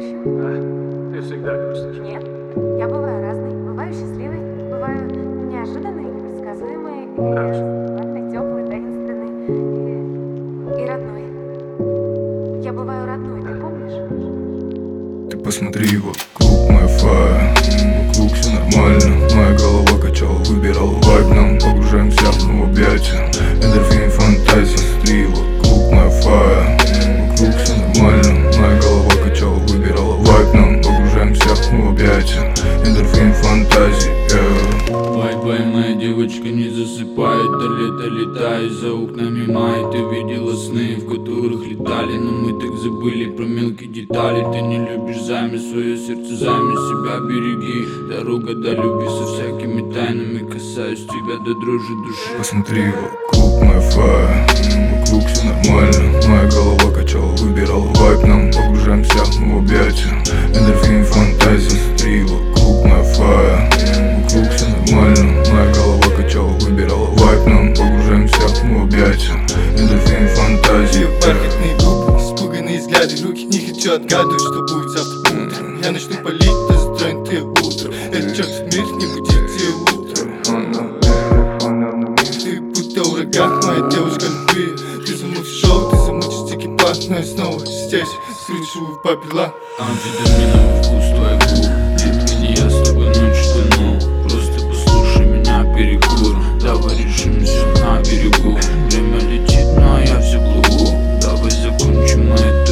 мужчин? Да, ты всегда грустишь. Нет. Я бываю разной. Бываю счастливой, бываю неожиданной, непредсказуемой, и теплой, таинственной, и родной. Я бываю родной, ты помнишь? Ты посмотри вокруг, моя фая. Вокруг все нормально, моя голова качала, выбирала вайб. Нам погружаемся в объятия, эндорфин, фантазия. Смотри вокруг, моя фая. Вокруг все нормально, моя голова качала, выбирала вайб. Нам погружаемся в объятия, эндорфин, фантазия. Бай-бай, моя девочка, не засыпает, до лета летает за окнами мая. Ты видела сны, в которых летали, но мы так забыли про мелкие детали. Ты не любишь займи, свое сердце займи, себя береги. Дорога до любви со всякими тайнами, касаюсь тебя до дрожи души. Посмотри вокруг, моя фая. Вокруг все нормально, моя голова качала, выбирала вайб. Нам погружаемся в объятия, эндорфин, фантазия. Смотри вокруг, моя фая. Вокруг все нормально, моя голова качала, выбирала вайб. Нам погружаемся в объятия, эндорфин, фантазия. Бархатные губы, испуганные взгляды, руки не хочу отгадывать, что будет завтра утром. Я начну палить, да затронет ты утро. Этот чертов мир не будет тебе утром. Ты будто ураган, моя девушка любви. Ты замутишь шоу, ты замутишь экипаж, но я снова здесь, слышу попела. Амфетаминовый вкус твоих губ, детка, не я с тобой ночью тону. Просто послушай меня, перекур. Давай решимся на берегу. Время летит, но я все плыву. Давай закончим мы это.